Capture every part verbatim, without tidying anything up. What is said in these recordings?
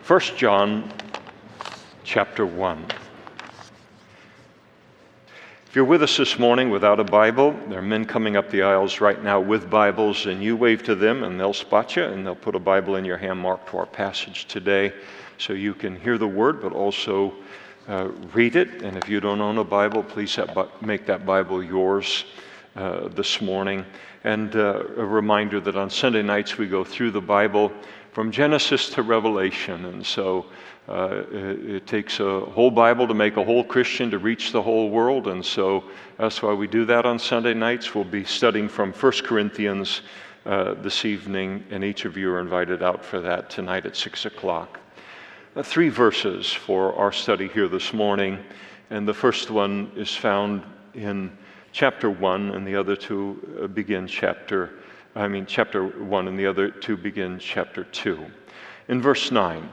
First John chapter one. If you're with us this morning without a Bible, there are men coming up the aisles right now with Bibles, and you wave to them and they'll spot you and they'll put a Bible in your hand marked to our passage today so you can hear the Word but also uh, read it. And if you don't own a Bible, please make that Bible yours uh, this morning. And uh, a reminder that on Sunday nights we go through the Bible from Genesis to Revelation, and so uh, it, it takes a whole Bible to make a whole Christian to reach the whole world, and so that's why we do that on Sunday nights. We'll be studying from First Corinthians uh, this evening, and each of you are invited out for that tonight at six o'clock. Uh, three verses for our study here this morning, and the first one is found in chapter one, and the other two uh, begin chapter I mean, chapter one, and the other two begin chapter two. In verse nine,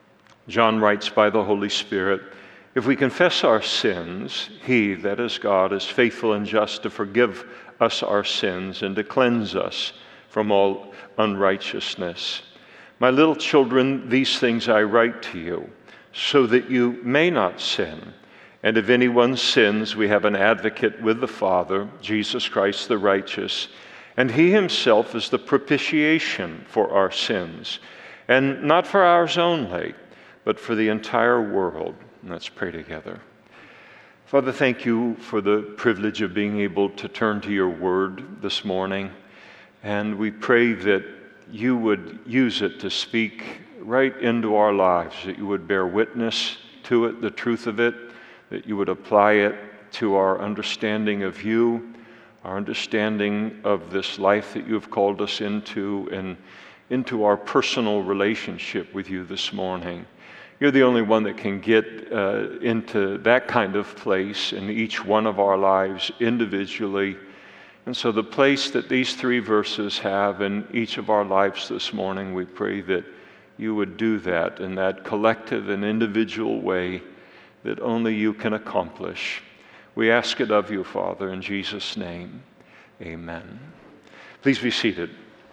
John writes by the Holy Spirit, "If we confess our sins, He, that is God, is faithful and just to forgive us our sins and to cleanse us from all unrighteousness. My little children, these things I write to you, so that you may not sin. And if anyone sins, we have an advocate with the Father, Jesus Christ the righteous. And He Himself is the propitiation for our sins, and not for ours only, but for the entire world." And let's pray together. Father, thank you for the privilege of being able to turn to your word this morning. And we pray that you would use it to speak right into our lives, that you would bear witness to it, the truth of it, that you would apply it to our understanding of you, our understanding of this life that you have called us into, and into our personal relationship with you this morning. You're the only one that can get uh, into that kind of place in each one of our lives individually. And so the place that these three verses have in each of our lives this morning, we pray that you would do that in that collective and individual way that only you can accomplish. We ask it of you, Father, in Jesus' name. Amen. Please be seated.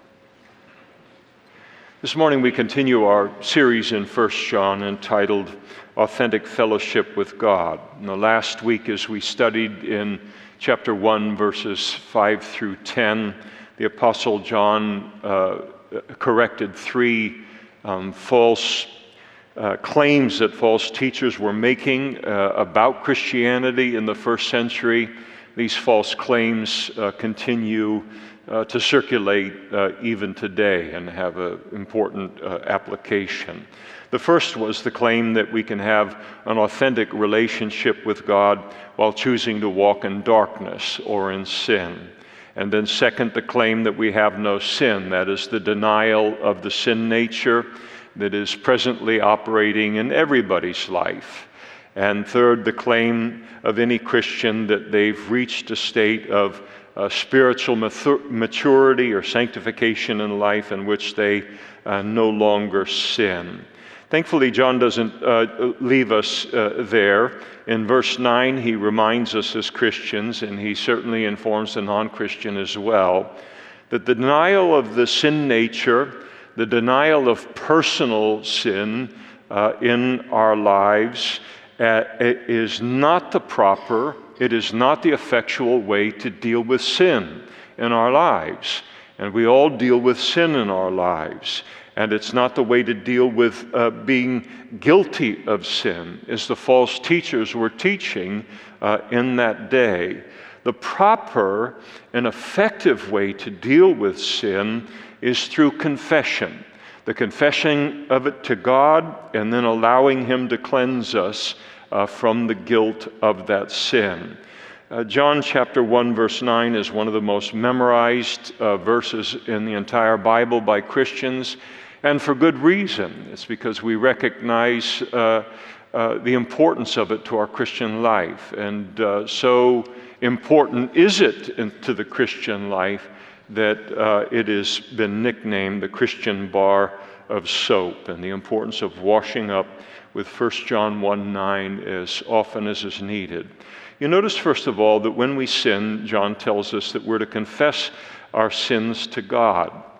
This morning we continue our series in First John entitled Authentic Fellowship with God. And the last week, as we studied in chapter one, verses five through ten, the Apostle John uh, corrected three um, false Uh, claims that false teachers were making uh, about Christianity in the first century. These false claims uh, continue uh, to circulate uh, even today and have an important uh, application. The first was the claim that we can have an authentic relationship with God while choosing to walk in darkness or in sin. And then second, the claim that we have no sin, that is the denial of the sin nature that is presently operating in everybody's life. And third, the claim of any Christian that they've reached a state of uh, spiritual maturity or sanctification in life in which they uh, no longer sin. Thankfully, John doesn't uh, leave us uh, there. In verse nine, he reminds us as Christians, and he certainly informs the non-Christian as well, that the denial of the sin nature, the denial of personal sin uh, in our lives uh, is not the proper, it is not the effectual way to deal with sin in our lives. And we all deal with sin in our lives. And it's not the way to deal with uh, being guilty of sin, as the false teachers were teaching uh, in that day. The proper and effective way to deal with sin is through confession, the confession of it to God, and then allowing Him to cleanse us uh, from the guilt of that sin. Uh, John chapter one, verse nine is one of the most memorized uh, verses in the entire Bible by Christians, and for good reason. It's because we recognize uh, uh, the importance of it to our Christian life, and uh, so important is it in, to the Christian life that uh, it has been nicknamed the Christian bar of soap, and the importance of washing up with First John one nine as often as is needed. You notice, first of all, that when we sin, John tells us that we're to confess our sins to God.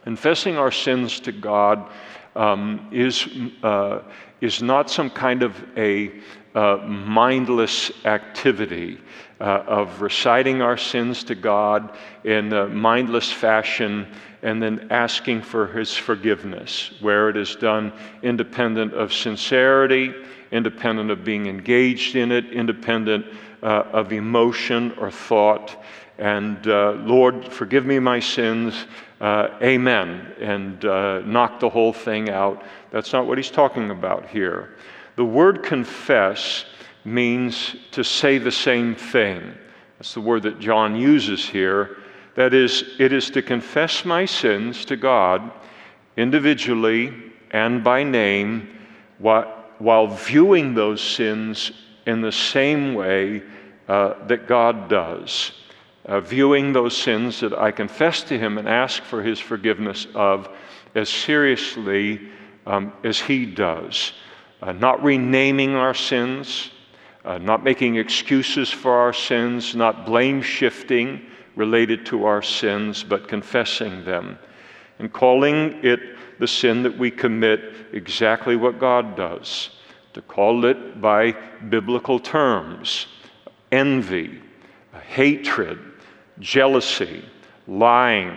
Confessing our sins to God um, is, uh, is not some kind of a uh, mindless activity uh, of reciting our sins to God in a mindless fashion and then asking for His forgiveness, where it is done independent of sincerity, independent of being engaged in it, independent uh, of emotion or thought. And uh, Lord, forgive me my sins, uh, amen, and uh, knock the whole thing out. That's not what he's talking about here. The word confess means to say the same thing. That's the word that John uses here. That is, it is to confess my sins to God individually and by name, while, while viewing those sins in the same way uh, that God does. Uh, viewing those sins that I confess to Him and ask for His forgiveness of as seriously um, as He does. Uh, not renaming our sins, uh, not making excuses for our sins, not blame shifting related to our sins, but confessing them and calling it the sin that we commit exactly what God does, to call it by biblical terms: envy, hatred, jealousy, lying,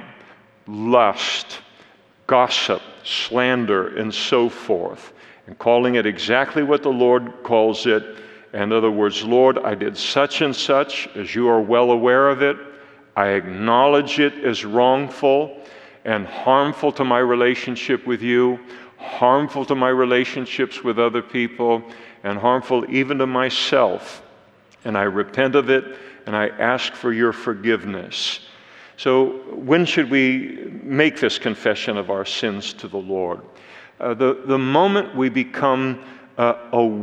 lust, gossip, slander, and so forth, and calling it exactly what the Lord calls it. In other words, Lord, I did such and such, as you are well aware of it. I acknowledge it as wrongful and harmful to my relationship with you, harmful to my relationships with other people, and harmful even to myself. And I repent of it, and I ask for your forgiveness. So when should we make this confession of our sins to the Lord? Uh, the, the moment we become uh,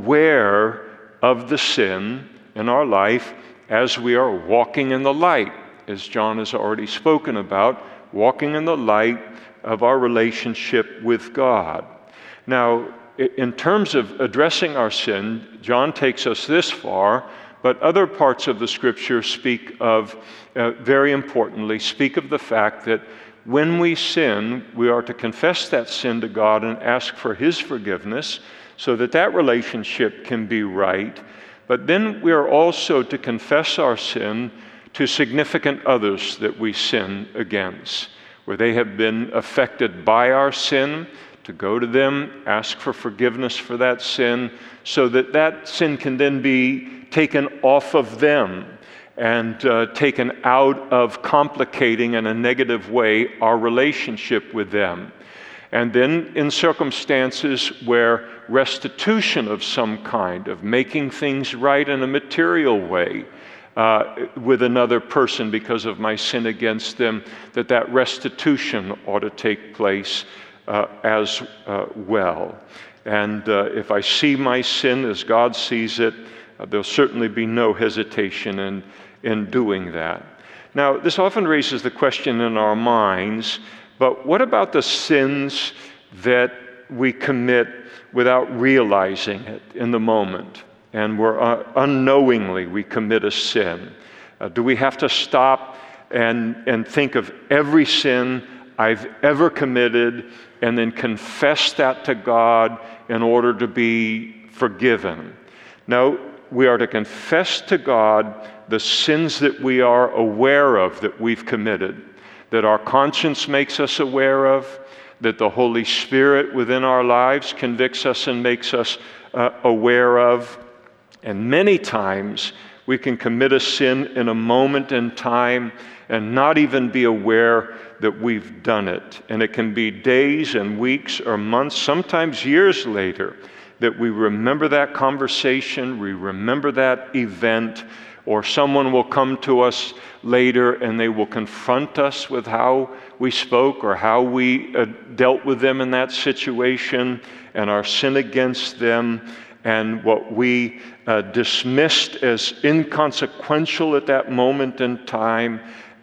aware of the sin in our life as we are walking in the light, as John has already spoken about, walking in the light of our relationship with God. Now, in terms of addressing our sin, John takes us this far, but other parts of the Scripture speak of, uh, very importantly, speak of the fact that when we sin, we are to confess that sin to God and ask for His forgiveness so that that relationship can be right. But then we are also to confess our sin to significant others that we sin against, where they have been affected by our sin, to go to them, ask for forgiveness for that sin, so that that sin can then be taken off of them and uh, taken out of complicating in a negative way our relationship with them. And then in circumstances where restitution of some kind, of making things right in a material way uh, with another person because of my sin against them, that that restitution ought to take place uh, as uh, well. And uh, if I see my sin as God sees it, uh, there'll certainly be no hesitation in, in doing that. Now, this often raises the question in our minds, but what about the sins that we commit without realizing it in the moment, and we're uh, unknowingly we commit a sin? Uh, do we have to stop and, and think of every sin I've ever committed and then confess that to God in order to be forgiven? No, we are to confess to God the sins that we are aware of that we've committed, that our conscience makes us aware of, that the Holy Spirit within our lives convicts us and makes us uh, aware of. And many times we can commit a sin in a moment in time and not even be aware that we've done it. And it can be days and weeks or months, sometimes years later, that we remember that conversation, we remember that event, or someone will come to us later and they will confront us with how we spoke or how we uh, dealt with them in that situation and our sin against them, and what we uh, dismissed as inconsequential at that moment in time.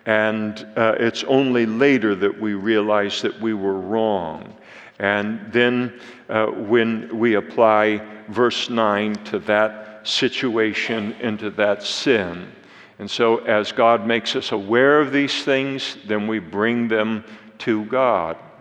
And uh, it's only later that we realize that we were wrong. And then uh, when we apply verse nine to that situation and to that sin. And so as God makes us aware of these things, then we bring them to God.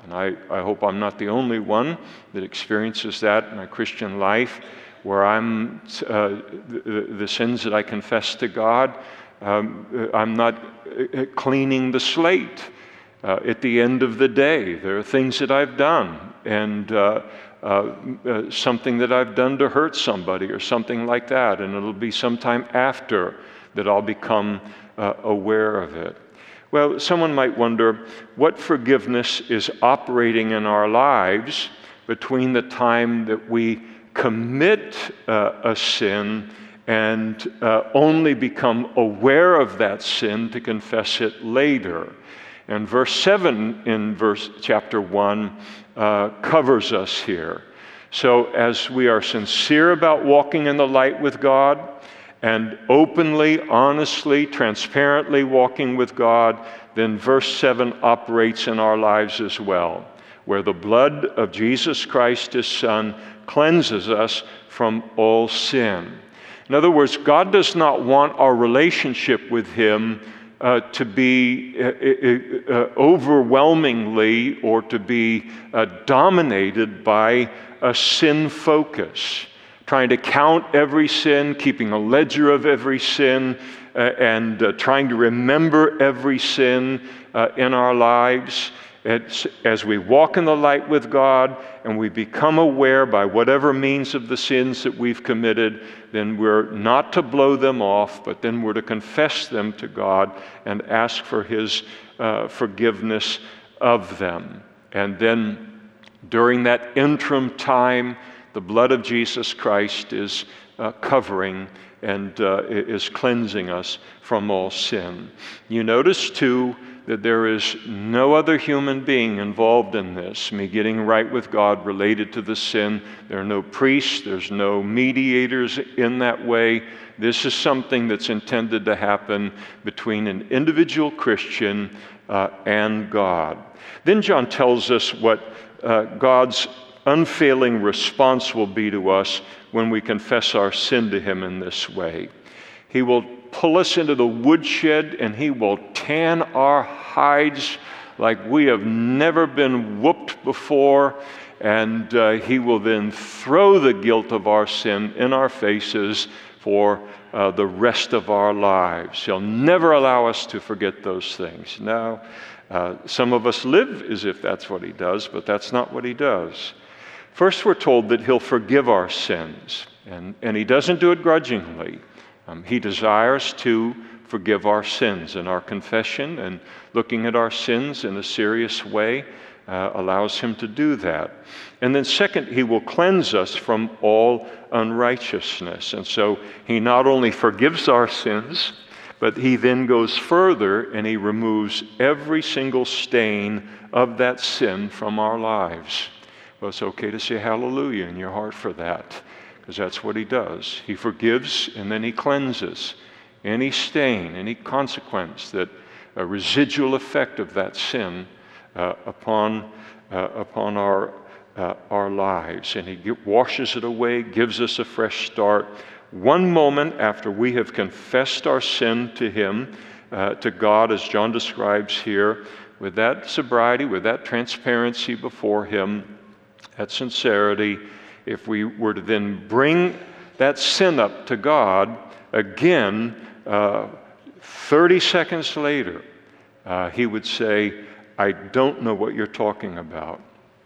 And I, I hope I'm not the only one that experiences that in my Christian life, where I'm, uh, the, the sins that I confess to God, um, I'm not cleaning the slate. Uh, at the end of the day, there are things that I've done, and uh, uh, uh, something that I've done to hurt somebody or something like that, and it'll be sometime after that I'll become uh, aware of it. Well, someone might wonder what forgiveness is operating in our lives between the time that we commit uh, a sin and uh, only become aware of that sin to confess it later. And verse seven in verse chapter one uh, covers us here. So as we are sincere about walking in the light with God, and openly, honestly, transparently walking with God, then verse seven operates in our lives as well, where the blood of Jesus Christ, His Son, cleanses us from all sin. In other words, God does not want our relationship with Him uh, to be uh, uh, overwhelmingly or to be uh, dominated by a sin focus, trying to count every sin, keeping a ledger of every sin, uh, and uh, trying to remember every sin uh, in our lives. It's, as we walk in the light with God and we become aware by whatever means of the sins that we've committed, then we're not to blow them off, but then we're to confess them to God and ask for His uh, forgiveness of them. And then during that interim time, the blood of Jesus Christ is uh, covering and uh, is cleansing us from all sin. You notice, too, that there is no other human being involved in this, me getting right with God related to the sin. There are no priests, there's no mediators in that way. This is something that's intended to happen between an individual Christian uh, and God. Then John tells us what uh, God's unfailing response will be to us when we confess our sin to Him in this way. He will pull us into the woodshed and He will tan our hides like we have never been whooped before, and uh, He will then throw the guilt of our sin in our faces for uh, the rest of our lives. He'll never allow us to forget those things. Now, uh, some of us live as if that's what He does, but that's not what He does. First, we're told that He'll forgive our sins, and, and He doesn't do it grudgingly. Um, he desires to forgive our sins, and our confession and looking at our sins in a serious way uh, allows Him to do that. And then second, He will cleanse us from all unrighteousness. And so He not only forgives our sins, but He then goes further and He removes every single stain of that sin from our lives. Well, it's okay to say hallelujah in your heart for that, because that's what He does. He forgives and then He cleanses any stain, any consequence, that a residual effect of that sin uh, upon uh, upon our uh, our lives, and He get, washes it away, gives us a fresh start. One moment after we have confessed our sin to Him, uh, to God, as John describes here, with that sobriety, with that transparency before Him, that sincerity, if we were to then bring that sin up to God again, uh, thirty seconds later, uh, He would say, I don't know what you're talking about.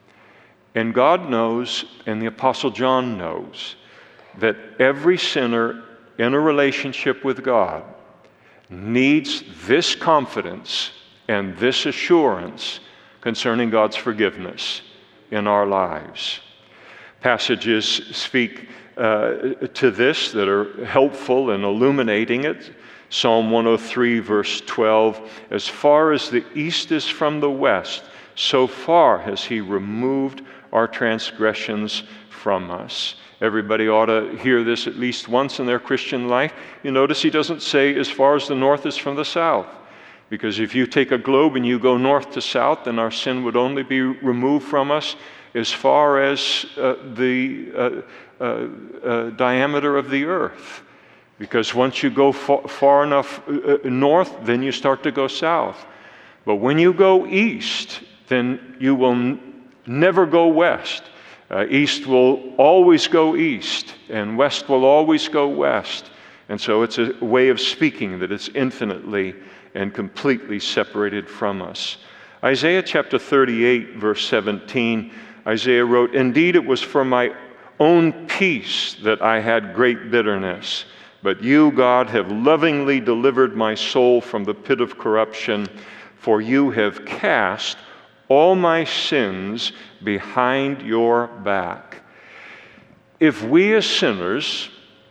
And God knows, and the Apostle John knows, that every sinner in a relationship with God needs this confidence and this assurance concerning God's forgiveness in our lives. Passages speak uh, to this that are helpful in illuminating it. Psalm one oh three, verse twelve, as far as the east is from the west, so far has He removed our transgressions from us. Everybody ought to hear this at least once in their Christian life. You notice He doesn't say as far as the north is from the south, because if you take a globe and you go north to south, then our sin would only be removed from us as far as uh, the uh, uh, uh, diameter of the earth. Because once you go far, far enough uh, north, then you start to go south. But when you go east, then you will n- never go west. Uh, east will always go east, and west will always go west. And so it's a way of speaking that it's infinitely and completely separated from us. Isaiah chapter thirty-eight, verse seventeen, Isaiah wrote, "Indeed, it was for my own peace that I had great bitterness. But you, God, have lovingly delivered my soul from the pit of corruption, for you have cast all my sins behind your back." If we as sinners,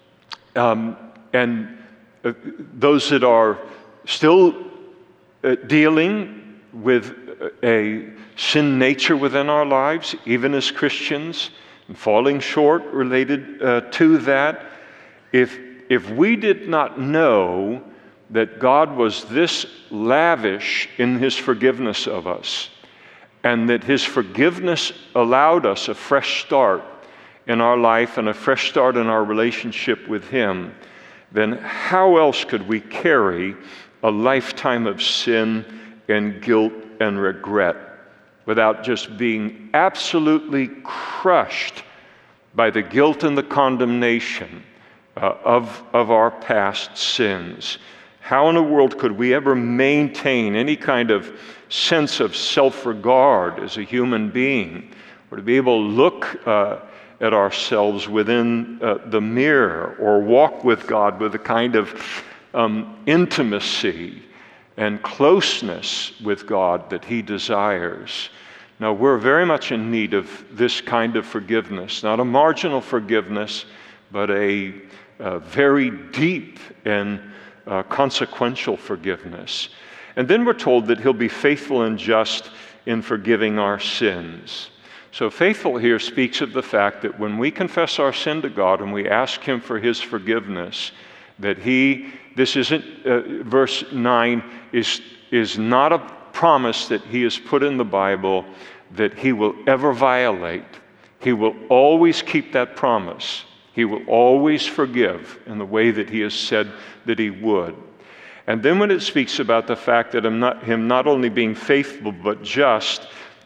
um, and uh, those that are still uh, dealing with a sin nature within our lives, even as Christians, and falling short related uh, to that, if if we did not know that God was this lavish in His forgiveness of us, and that His forgiveness allowed us a fresh start in our life and a fresh start in our relationship with Him, then how else could we carry a lifetime of sin and guilt and regret without just being absolutely crushed by the guilt and the condemnation uh, of, of our past sins? How in the world could we ever maintain any kind of sense of self-regard as a human being, or to be able to look uh, at ourselves within uh, the mirror, or walk with God with a kind of um, intimacy and closeness with God that He desires? Now, we're very much in need of this kind of forgiveness, not a marginal forgiveness, but a, a very deep and uh, consequential forgiveness. And then we're told that He'll be faithful and just in forgiving our sins. So faithful here speaks of the fact that when we confess our sin to God and we ask Him for His forgiveness, that He, this isn't, uh, verse nine, is, is not a promise that He has put in the Bible that He will ever violate. He will always keep that promise. He will always forgive in the way that He has said that He would. And then when it speaks about the fact that Him not, him not only being faithful but just,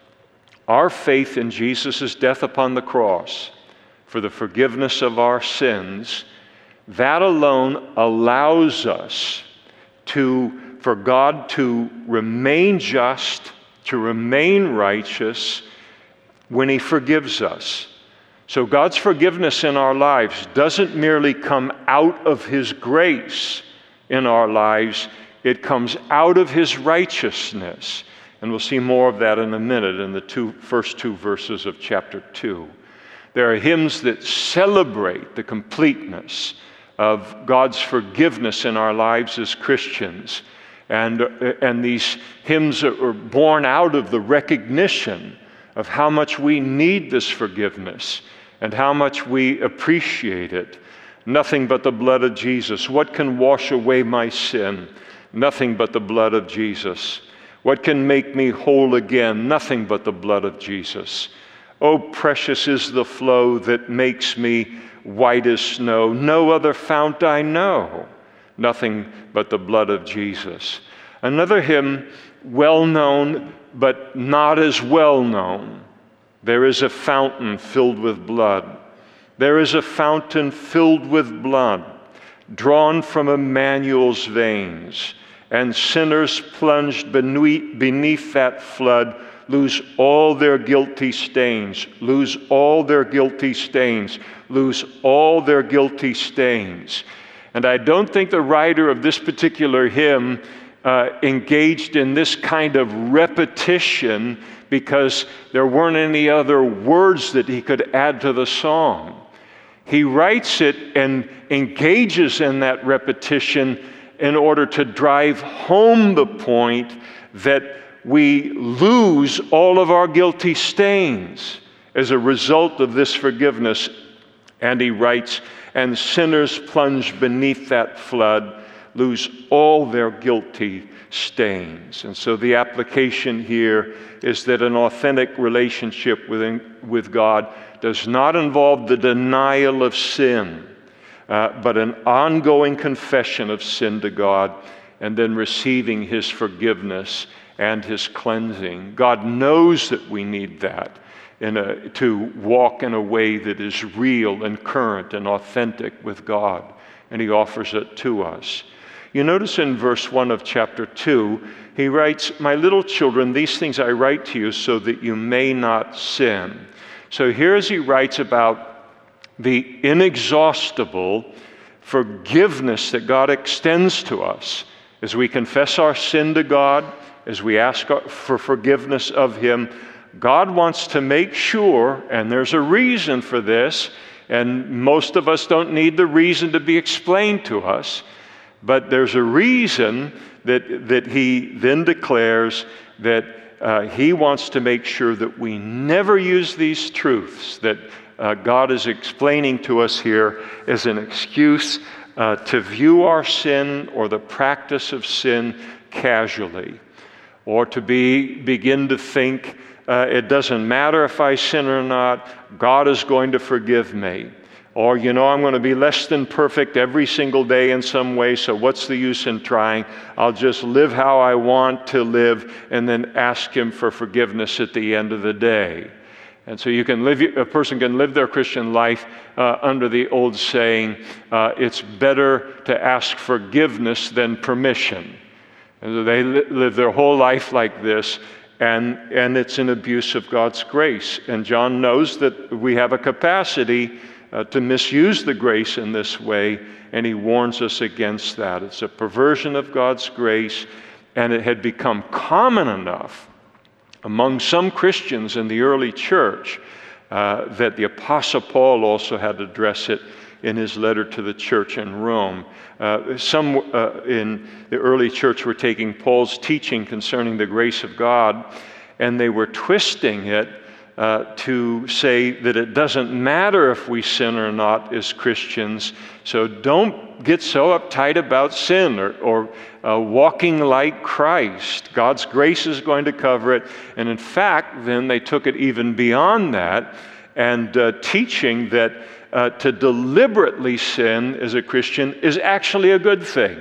our faith in Jesus' death upon the cross for the forgiveness of our sins, that alone allows us to, for God to remain just, to remain righteous when He forgives us. So God's forgiveness in our lives doesn't merely come out of His grace in our lives, it comes out of His righteousness. And we'll see more of that in a minute in the two, first two verses of chapter two. There are hymns that celebrate the completeness of God's forgiveness in our lives as Christians. And, and these hymns are born out of the recognition of how much we need this forgiveness and how much we appreciate it. Nothing but the blood of Jesus. What can wash away my sin? Nothing but the blood of Jesus. What can make me whole again? Nothing but the blood of Jesus. Oh, precious is the flow that makes me white as snow. No other fount I know. Nothing but the blood of Jesus. Another hymn, well known, but not as well known. There is a fountain filled with blood. There is a fountain filled with blood, drawn from Emmanuel's veins, and sinners plunged beneath, beneath that flood lose all their guilty stains, lose all their guilty stains, lose all their guilty stains. And I don't think the writer of this particular hymn uh, engaged in this kind of repetition because there weren't any other words that he could add to the song. He writes it and engages in that repetition in order to drive home the point that we lose all of our guilty stains as a result of this forgiveness. And he writes, and sinners plunged beneath that flood lose all their guilty stains. And so the application here is that an authentic relationship with, with God does not involve the denial of sin, uh, but an ongoing confession of sin to God and then receiving His forgiveness and his cleansing. God knows that we need that in a, to walk in a way that is real and current and authentic with God, and he offers it to us. You notice in verse one of chapter two, he writes, "My little children, these things I write to you so that you may not sin." So here as he writes about the inexhaustible forgiveness that God extends to us, as we confess our sin to God, as we ask for forgiveness of him, God wants to make sure, and there's a reason for this, and most of us don't need the reason to be explained to us, but there's a reason that, that he then declares that uh, he wants to make sure that we never use these truths that uh, God is explaining to us here as an excuse uh, to view our sin or the practice of sin casually, or to be begin to think, Uh, it doesn't matter if I sin or not, God is going to forgive me. Or, you know, I'm going to be less than perfect every single day in some way, so what's the use in trying? I'll just live how I want to live and then ask him for forgiveness at the end of the day. And so you can live, a person can live their Christian life uh, under the old saying, uh, it's better to ask forgiveness than permission. And so they li- live their whole life like this. And, and it's an abuse of God's grace. And John knows that we have a capacity uh, to misuse the grace in this way, and he warns us against that. It's a perversion of God's grace, and it had become common enough among some Christians in the early church uh, that the Apostle Paul also had to address it in his letter to the church in Rome. Uh, some uh, in the early church were taking Paul's teaching concerning the grace of God, and they were twisting it uh, to say that it doesn't matter if we sin or not as Christians, so don't get so uptight about sin or, or uh, walking like Christ. God's grace is going to cover it. And in fact, then they took it even beyond that, and uh, teaching that Uh, to deliberately sin as a Christian is actually a good thing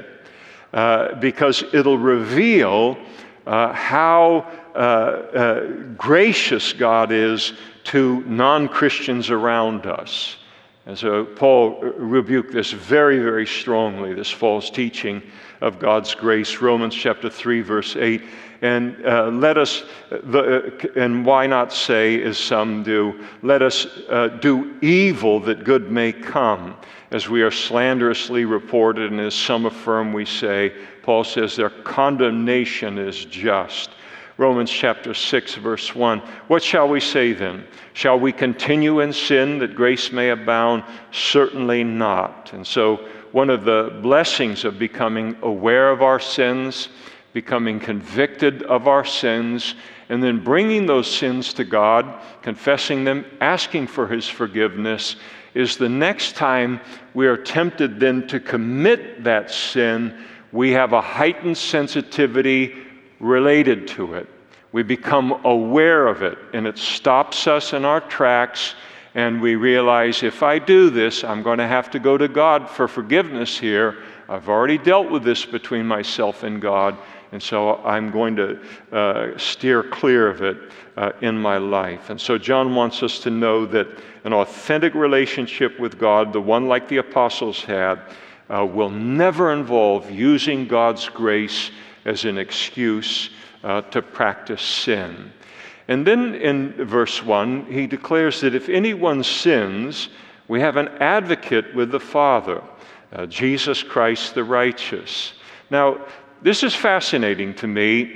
uh, because it'll reveal uh, how uh, uh, gracious God is to non-Christians around us. And so Paul rebuked this very, very strongly, this false teaching of God's grace. Romans chapter three, verse eight. And uh, let us, the, uh, and why not say, as some do, let us uh, do evil that good may come, as we are slanderously reported, and as some affirm we say. Paul says their condemnation is just. Romans chapter six, verse one. What shall we say then? Shall we continue in sin that grace may abound? Certainly not. And so one of the blessings of becoming aware of our sins, becoming convicted of our sins, and then bringing those sins to God, confessing them, asking for his forgiveness, is the next time we are tempted then to commit that sin, we have a heightened sensitivity related to it. We become aware of it, and it stops us in our tracks, and we realize, if I do this, I'm going to have to go to God for forgiveness here. I've already dealt with this between myself and God, and so I'm going to uh, steer clear of it uh, in my life. And so John wants us to know that an authentic relationship with God, the one like the apostles had, uh, will never involve using God's grace as an excuse uh, to practice sin. And then in verse one, he declares that if anyone sins, we have an advocate with the Father, uh, Jesus Christ the righteous. Now, this is fascinating to me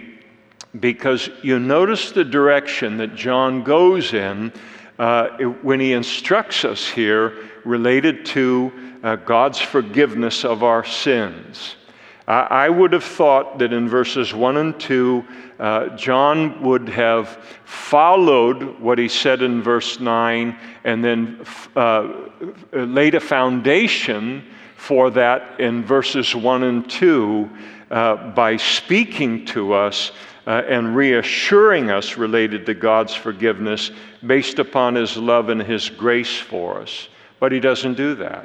because you notice the direction that John goes in uh, when he instructs us here related to uh, God's forgiveness of our sins. I, I would have thought that in verses one and two, uh, John would have followed what he said in verse nine and then uh, laid a foundation for that in verses one and two, Uh, by speaking to us uh, and reassuring us related to God's forgiveness based upon his love and his grace for us. But he doesn't do that.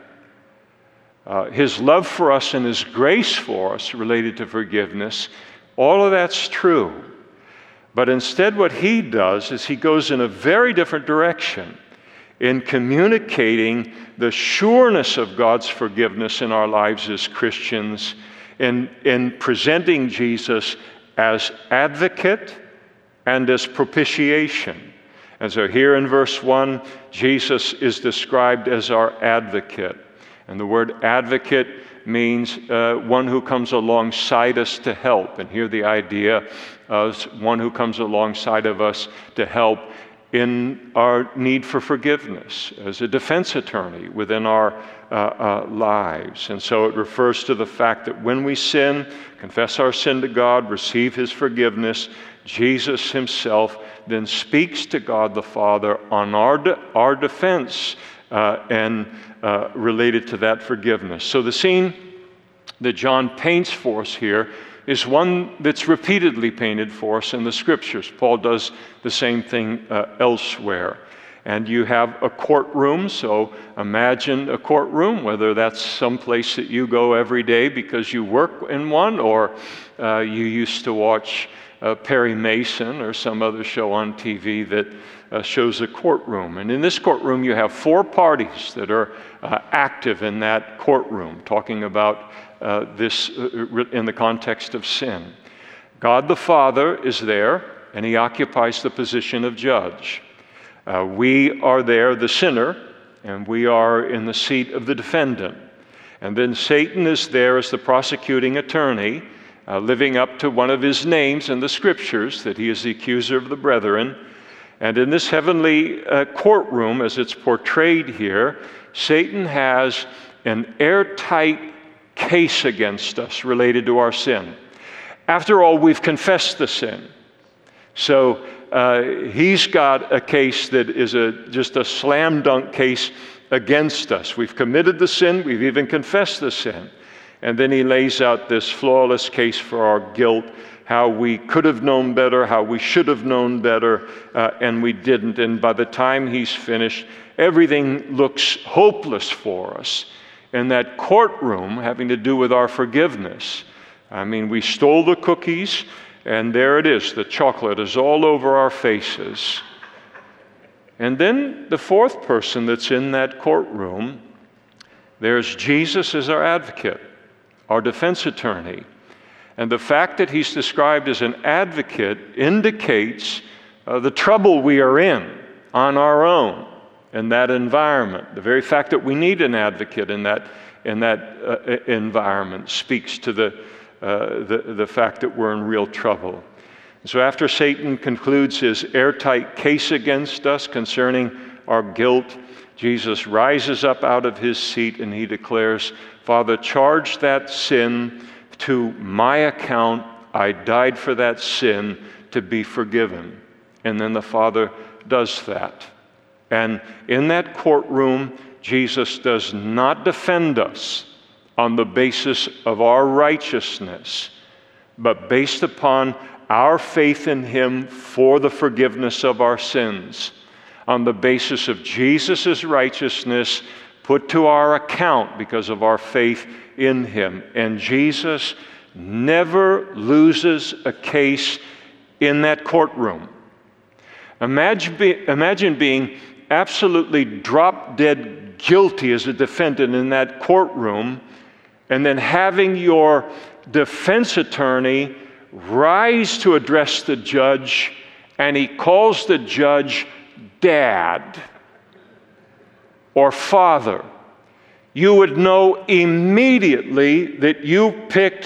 Uh, his love for us and his grace for us related to forgiveness, all of that's true. But instead what he does is he goes in a very different direction in communicating the sureness of God's forgiveness in our lives as Christians, in, in presenting Jesus as advocate and as propitiation. And so here in verse one, Jesus is described as our advocate. And the word advocate means uh, one who comes alongside us to help. And here the idea of one who comes alongside of us to help in our need for forgiveness, as a defense attorney within our uh, uh, lives. And so it refers to the fact that when we sin, confess our sin to God, receive His forgiveness, Jesus Himself then speaks to God the Father on our, de- our defense uh, and uh, related to that forgiveness. So the scene that John paints for us here is one that's repeatedly painted for us in the Scriptures. Paul does the same thing uh, elsewhere. And you have a courtroom, so imagine a courtroom, whether that's some place that you go every day because you work in one, or uh, you used to watch uh, Perry Mason or some other show on T V that uh, shows a courtroom. And in this courtroom, you have four parties that are uh, active in that courtroom, talking about Uh, this uh, in the context of sin. God the Father is there, and He occupies the position of judge. Uh, we are there, the sinner, and we are in the seat of the defendant. And then Satan is there as the prosecuting attorney, uh, living up to one of his names in the Scriptures, that he is the accuser of the brethren. And in this heavenly uh, courtroom, as it's portrayed here, Satan has an airtight case against us related to our sin. After all, we've confessed the sin. So uh, he's got a case that is a just a slam dunk case against us. We've committed the sin, we've even confessed the sin. And then he lays out this flawless case for our guilt, how we could have known better, how we should have known better, uh, and we didn't. And by the time he's finished, everything looks hopeless for us in that courtroom having to do with our forgiveness. I mean, we stole the cookies, and there it is. The chocolate is all over our faces. And then the fourth person that's in that courtroom, there's Jesus as our advocate, our defense attorney. And the fact that he's described as an advocate indicates uh, the trouble we are in on our own in that environment. The very fact that we need an advocate in that in that uh, environment speaks to the, uh, the the fact that we're in real trouble. So after Satan concludes his airtight case against us concerning our guilt, Jesus rises up out of his seat and he declares, "Father, charge that sin to my account. I died for that sin to be forgiven." And then the Father does that. And in that courtroom, Jesus does not defend us on the basis of our righteousness, but based upon our faith in Him for the forgiveness of our sins, on the basis of Jesus' righteousness put to our account because of our faith in Him. And Jesus never loses a case in that courtroom. Imagine, be, imagine being absolutely drop-dead guilty as a defendant in that courtroom, and then having your defense attorney rise to address the judge, and he calls the judge Dad or Father. You would know immediately that you picked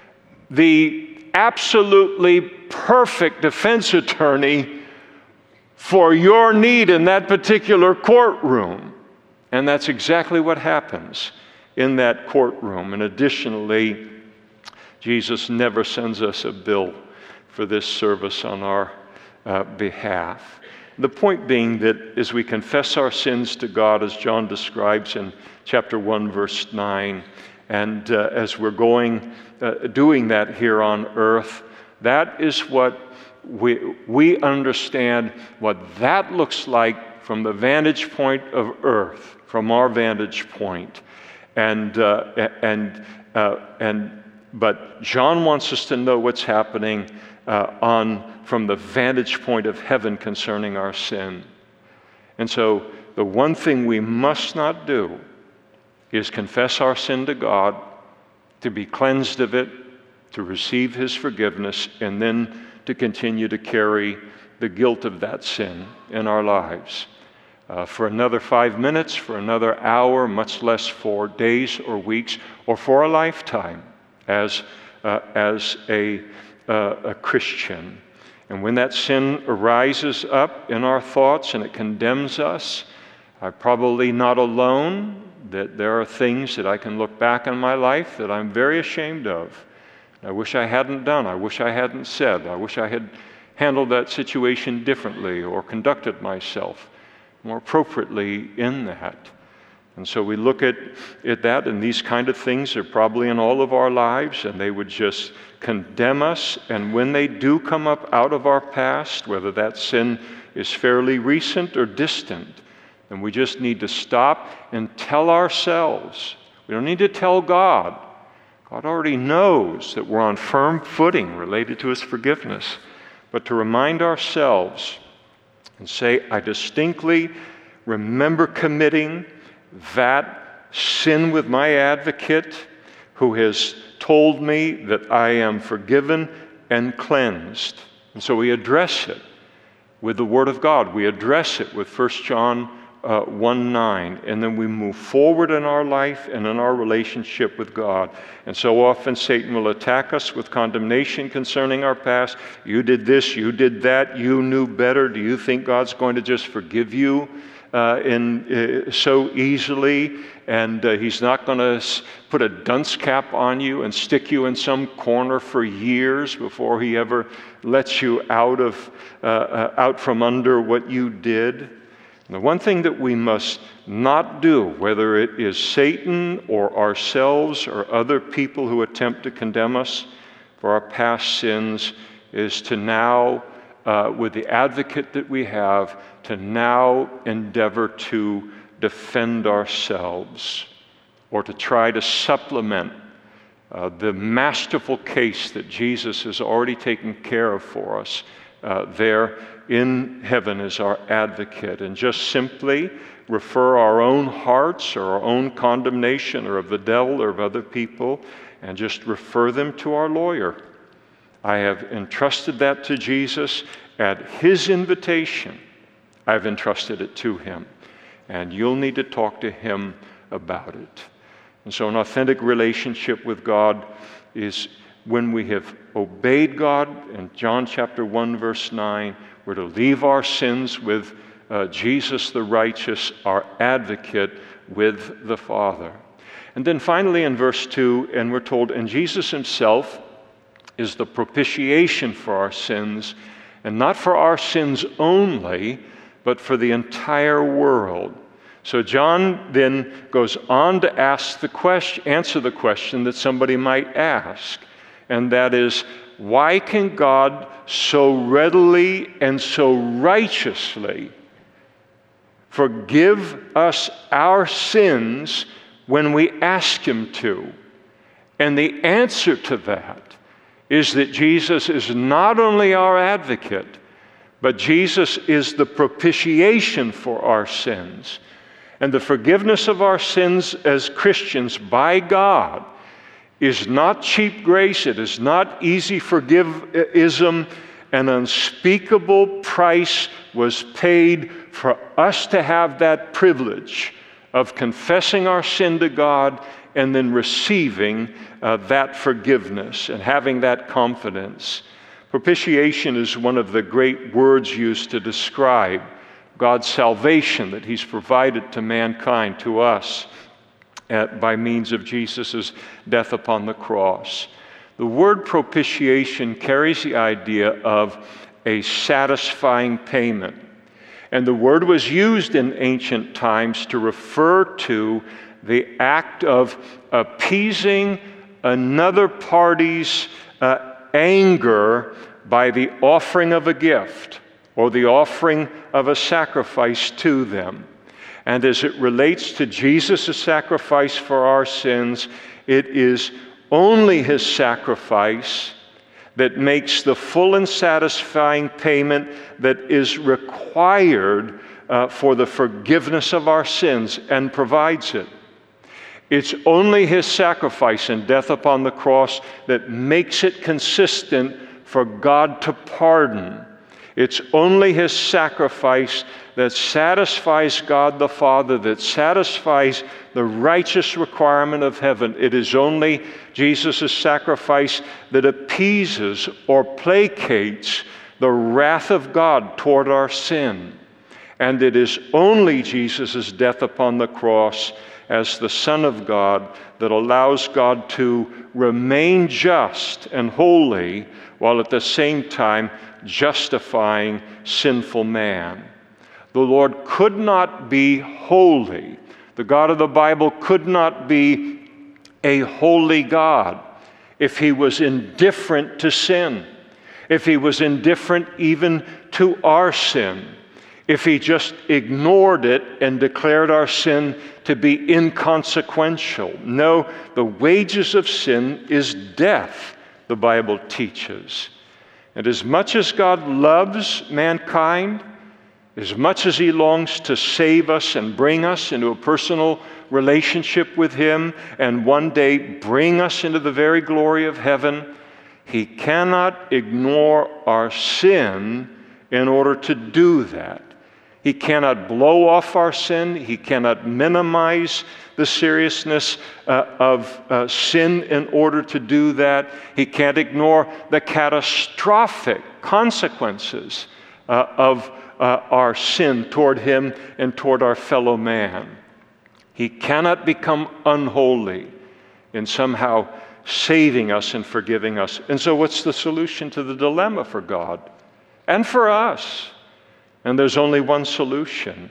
the absolutely perfect defense attorney for your need in that particular courtroom. And that's exactly what happens in that courtroom. And additionally, Jesus never sends us a bill for this service on our uh, behalf. The point being that as we confess our sins to God, as John describes in chapter one, verse nine, and uh, as we're going, uh, doing that here on earth, that is what we, we understand what that looks like from the vantage point of earth, from our vantage point. And, uh, and, uh, and, but John wants us to know what's happening uh, on from the vantage point of heaven concerning our sin. And so the one thing we must not do is confess our sin to God, to be cleansed of it, to receive His forgiveness, and then to continue to carry the guilt of that sin in our lives. Uh, for another five minutes, for another hour, much less for days or weeks, or for a lifetime as, uh, as a, uh, a Christian. And when that sin arises up in our thoughts and it condemns us, I'm probably not alone, that there are things that I can look back on my life that I'm very ashamed of. I wish I hadn't done, I wish I hadn't said, I wish I had handled that situation differently or conducted myself more appropriately in that. And so we look at, at that, and these kind of things are probably in all of our lives, and they would just condemn us. And when they do come up out of our past, whether that sin is fairly recent or distant, then we just need to stop and tell ourselves. We don't need to tell God. God already knows that we're on firm footing related to His forgiveness. But to remind ourselves and say, I distinctly remember committing that sin with my advocate who has told me that I am forgiven and cleansed. And so we address it with the Word of God. We address it with First John uh, one nine, and then we move forward in our life and in our relationship with God. And so often Satan will attack us with condemnation concerning our past. You did this, you did that, you knew better. Do you think God's going to just forgive you uh, in, uh, so easily? And uh, He's not going to put a dunce cap on you and stick you in some corner for years before He ever lets you out of uh, uh, out from under what you did. And the one thing that we must not do, whether it is Satan or ourselves or other people who attempt to condemn us for our past sins, is to now, uh, with the advocate that we have, to now endeavor to defend ourselves or to try to supplement uh, the masterful case that Jesus has already taken care of for us uh, there in heaven as our advocate, and just simply refer our own hearts or our own condemnation or of the devil or of other people and just refer them to our lawyer. I have entrusted that to Jesus at His invitation. I've entrusted it to Him, and you'll need to talk to Him about it. And so an authentic relationship with God is when we have obeyed God. In John chapter one, verse nine, we're to leave our sins with uh, Jesus the righteous, our advocate with the Father. And then finally in verse two, and we're told, and Jesus Himself is the propitiation for our sins, and not for our sins only, but for the entire world. So John then goes on to ask the question, answer the question that somebody might ask, and that is, why can God so readily and so righteously forgive us our sins when we ask Him to? And the answer to that is that Jesus is not only our advocate, but Jesus is the propitiation for our sins. And the forgiveness of our sins as Christians by God is not cheap grace. It is not easy forgivism. An unspeakable price was paid for us to have that privilege of confessing our sin to God and then receiving uh, that forgiveness and having that confidence. Propitiation is one of the great words used to describe God's salvation that He's provided to mankind, to us, at, by means of Jesus' death upon the cross. The word propitiation carries the idea of a satisfying payment. And the word was used in ancient times to refer to the act of appeasing another party's uh, anger by the offering of a gift or the offering of a sacrifice to them. And as it relates to Jesus' sacrifice for our sins, it is only His sacrifice that makes the full and satisfying payment that is required uh, for the forgiveness of our sins and provides it. It's only his sacrifice and death upon the cross that makes it consistent for God to pardon. It's only his sacrifice that satisfies God the Father, that satisfies the righteous requirement of heaven. It is only Jesus' sacrifice that appeases or placates the wrath of God toward our sin. And it is only Jesus' death upon the cross as the Son of God that allows God to remain just and holy while at the same time justifying sinful man. The Lord could not be holy. The God of the Bible could not be a holy God if he was indifferent to sin, if he was indifferent even to our sin, if he just ignored it and declared our sin to be inconsequential. No, the wages of sin is death, the Bible teaches. And as much as God loves mankind, as much as he longs to save us and bring us into a personal relationship with him and one day bring us into the very glory of heaven, he cannot ignore our sin in order to do that. He cannot blow off our sin. He cannot minimize the seriousness uh, of uh, sin in order to do that. He can't ignore the catastrophic consequences uh, of uh, our sin toward him and toward our fellow man. He cannot become unholy in somehow saving us and forgiving us. And so what's the solution to the dilemma for God and for us? And there's only one solution.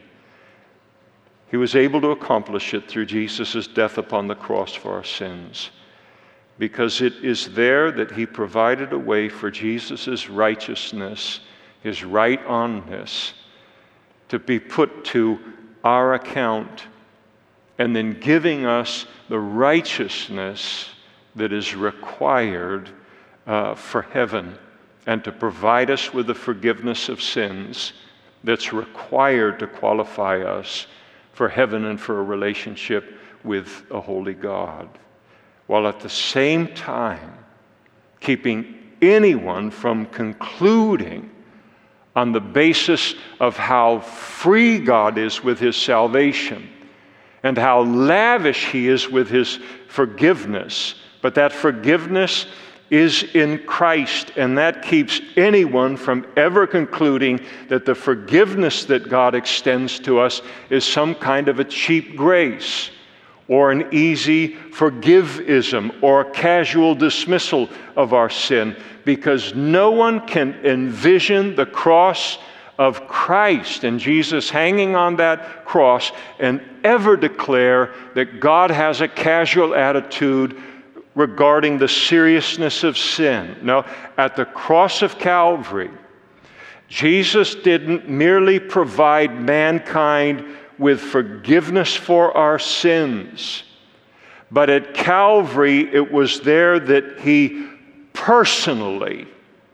He was able to accomplish it through Jesus' death upon the cross for our sins, because it is there that he provided a way for Jesus' righteousness, his right onness, to be put to our account, and then giving us the righteousness that is required uh, for heaven, and to provide us with the forgiveness of sins that's required to qualify us for heaven and for a relationship with a holy God, while at the same time keeping anyone from concluding on the basis of how free God is with his salvation and how lavish he is with his forgiveness. But that forgiveness is in Christ, and that keeps anyone from ever concluding that the forgiveness that God extends to us is some kind of a cheap grace or an easy forgivism or casual dismissal of our sin, because no one can envision the cross of Christ and Jesus hanging on that cross and ever declare that God has a casual attitude regarding the seriousness of sin. No, at the cross of Calvary, Jesus didn't merely provide mankind with forgiveness for our sins, but at Calvary it was there that he personally,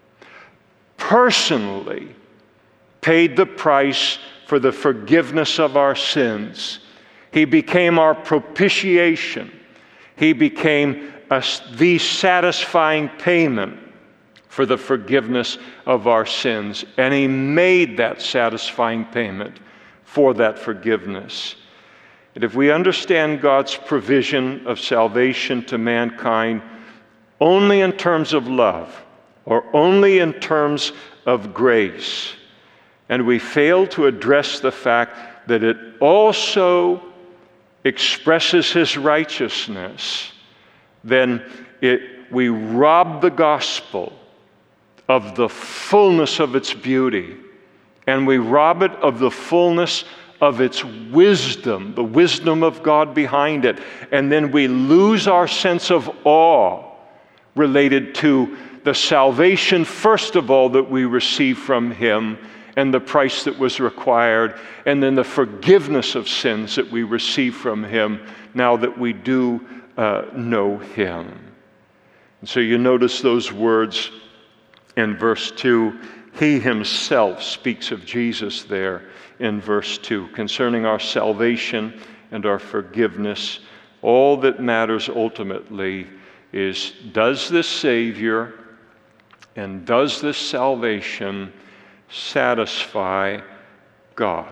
personally paid the price for the forgiveness of our sins. He became our propitiation. He became a, the satisfying payment for the forgiveness of our sins. And he made that satisfying payment for that forgiveness. And if we understand God's provision of salvation to mankind only in terms of love or only in terms of grace, and we fail to address the fact that it also expresses his righteousness, then it, we rob the gospel of the fullness of its beauty, and we rob it of the fullness of its wisdom, the wisdom of God behind it, and then we lose our sense of awe related to the salvation, first of all, that we receive from him, and the price that was required, and then the forgiveness of sins that we receive from him now that we do uh, know him. And so you notice those words in verse two. He himself speaks of Jesus there in verse two, concerning our salvation and our forgiveness. All that matters ultimately is, does this Savior and does this salvation satisfy God?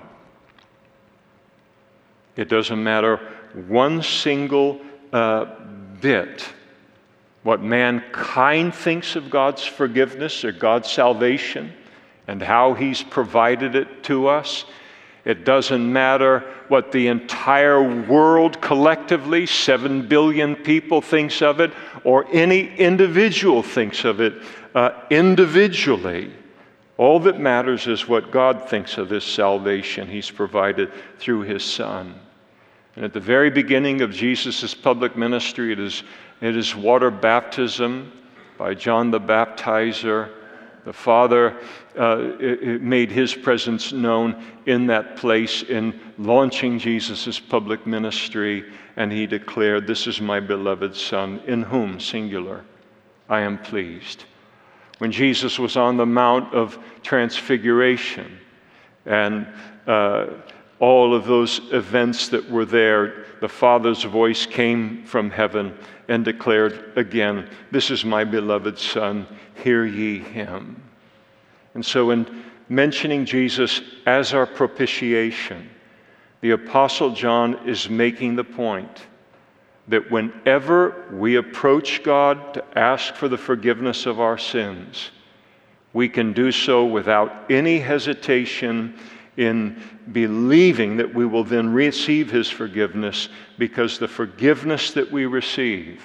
It doesn't matter one single uh, bit what mankind thinks of God's forgiveness or God's salvation and how He's provided it to us. It doesn't matter what the entire world collectively, seven billion people, thinks of it, or any individual thinks of it uh, individually. All that matters is what God thinks of this salvation He's provided through His Son. And at the very beginning of Jesus' public ministry, it is, it is water baptism by John the Baptizer. The Father uh, it, it made His presence known in that place in launching Jesus' public ministry, and He declared, "This is my beloved Son, in whom," singular, "I am pleased." When Jesus was on the Mount of Transfiguration, and uh, all of those events that were there, the Father's voice came from heaven and declared again, "This is my beloved Son, hear ye him." And so in mentioning Jesus as our propitiation, the Apostle John is making the point that whenever we approach God to ask for the forgiveness of our sins, we can do so without any hesitation in believing that we will then receive His forgiveness, because the forgiveness that we receive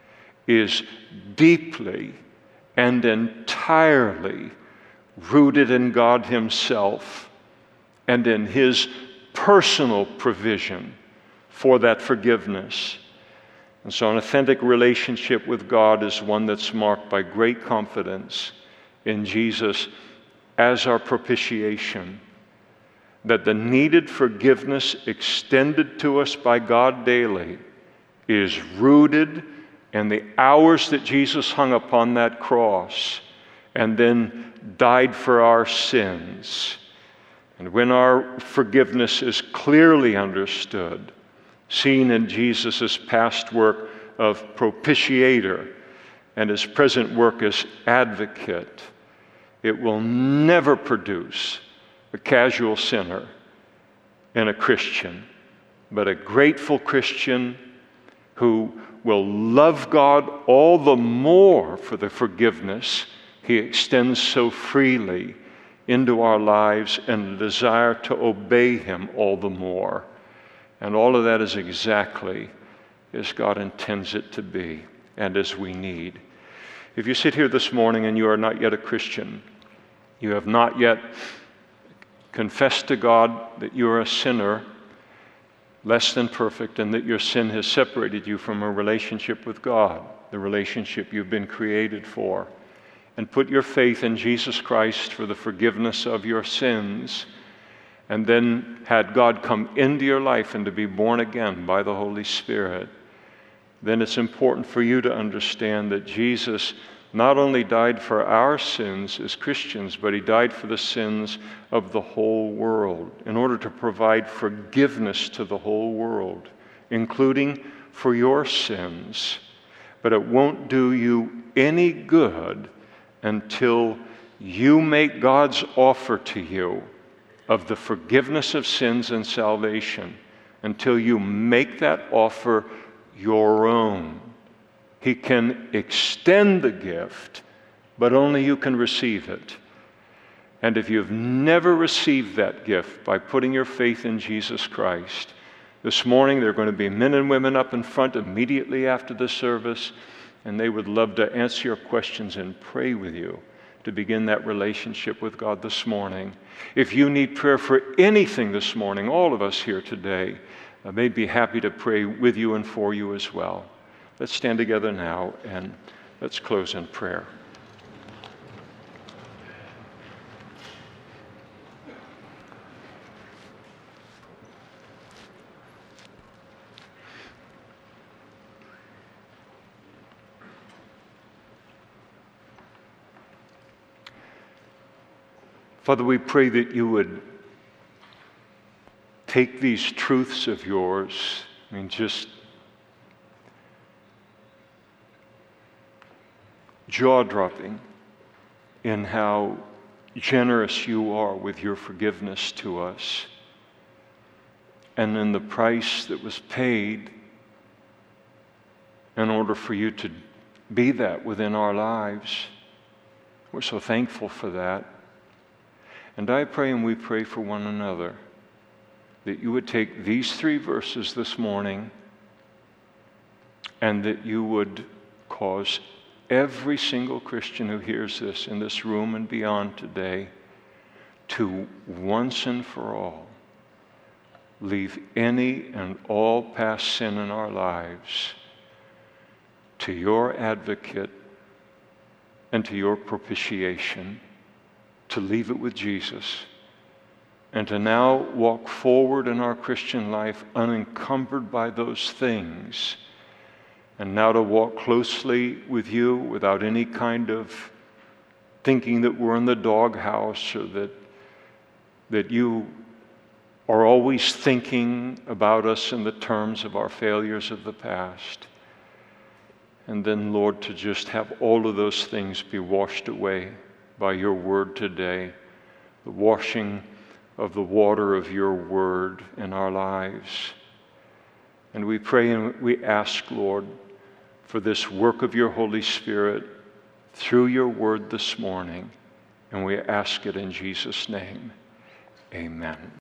is deeply and entirely rooted in God Himself and in His personal provision for that forgiveness. And so an authentic relationship with God is one that's marked by great confidence in Jesus as our propitiation, that the needed forgiveness extended to us by God daily is rooted in the hours that Jesus hung upon that cross and then died for our sins. And when our forgiveness is clearly understood, seen in Jesus' past work of propitiator and His present work as advocate, it will never produce a casual sinner and a Christian, but a grateful Christian who will love God all the more for the forgiveness He extends so freely into our lives, and a desire to obey Him all the more. And all of that is exactly as God intends it to be and as we need. If you sit here this morning and you are not yet a Christian, you have not yet confess to God that you are a sinner, less than perfect, and that your sin has separated you from a relationship with God, the relationship you've been created for, and put your faith in Jesus Christ for the forgiveness of your sins, and then had God come into your life and to be born again by the Holy Spirit, then it's important for you to understand that Jesus not only died for our sins as Christians, but He died for the sins of the whole world in order to provide forgiveness to the whole world, including for your sins. But it won't do you any good until you make God's offer to you of the forgiveness of sins and salvation, until you make that offer your own. He can extend the gift, but only you can receive it. And if you've never received that gift by putting your faith in Jesus Christ, this morning there are going to be men and women up in front immediately after the service, and they would love to answer your questions and pray with you to begin that relationship with God this morning. If you need prayer for anything this morning, all of us here today uh, may be happy to pray with you and for you as well. Let's stand together now and let's close in prayer. Father, we pray that you would take these truths of yours, I mean, just jaw-dropping in how generous you are with your forgiveness to us, and in the price that was paid in order for you to be that within our lives. We're so thankful for that. And I pray, and we pray for one another, that you would take these three verses this morning and that you would cause every single Christian who hears this in this room and beyond today to once and for all leave any and all past sin in our lives to your advocate and to your propitiation, to leave it with Jesus, and to now walk forward in our Christian life unencumbered by those things, and now to walk closely with you without any kind of thinking that we're in the doghouse, or that, that you are always thinking about us in the terms of our failures of the past. And then, Lord, to just have all of those things be washed away by your word today, the washing of the water of your word in our lives. And we pray and we ask, Lord, for this work of your Holy Spirit through your word this morning. And we ask it in Jesus' name. Amen.